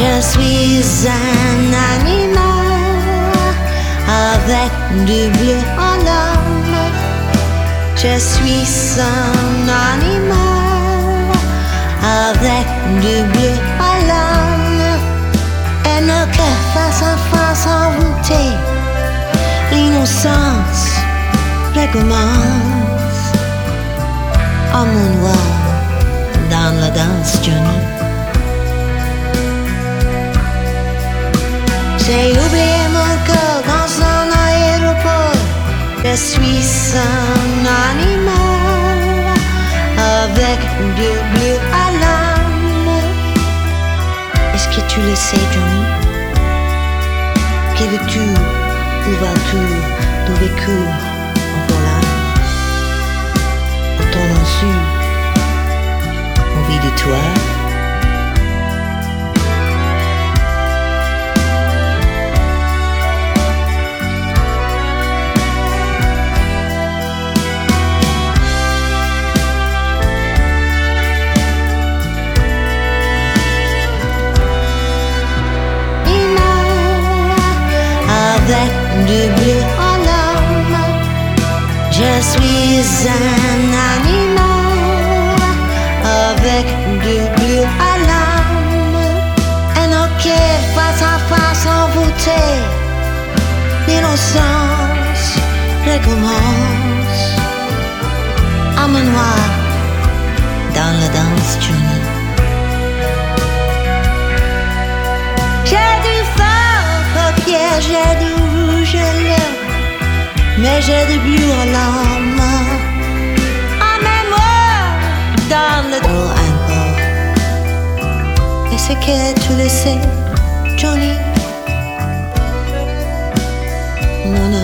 Je suis un animal avec du bleu en l'âme. Je suis un animal avec du bleu à l'âme. Et nos cœurs face à face envoûtés, l'innocence recommence. Oh mon noir, dans la danse Johnny. J'ai oublié mon cœur dans un aéroport. Je suis un animal avec du bleu à l'âme. Est-ce que tu le sais, Johnny? Que veux-tu? Où vas-tu? D'où vécu? En voilà. En ton insu, envie de toi. Avec du bleu en l'âme, je suis un animal avec du bleu à l'âme. Et nos cœurs face à face envoûtés, l'innocence recommence. Homme noir dans la danse Johnny. J'ai du feu aux pieds, j'ai du rouge à lèvres, mais j'ai du bleu à l'âme. Emmène-moi dans le dos encore. Est-ce que tu le sais, Johnny? Mon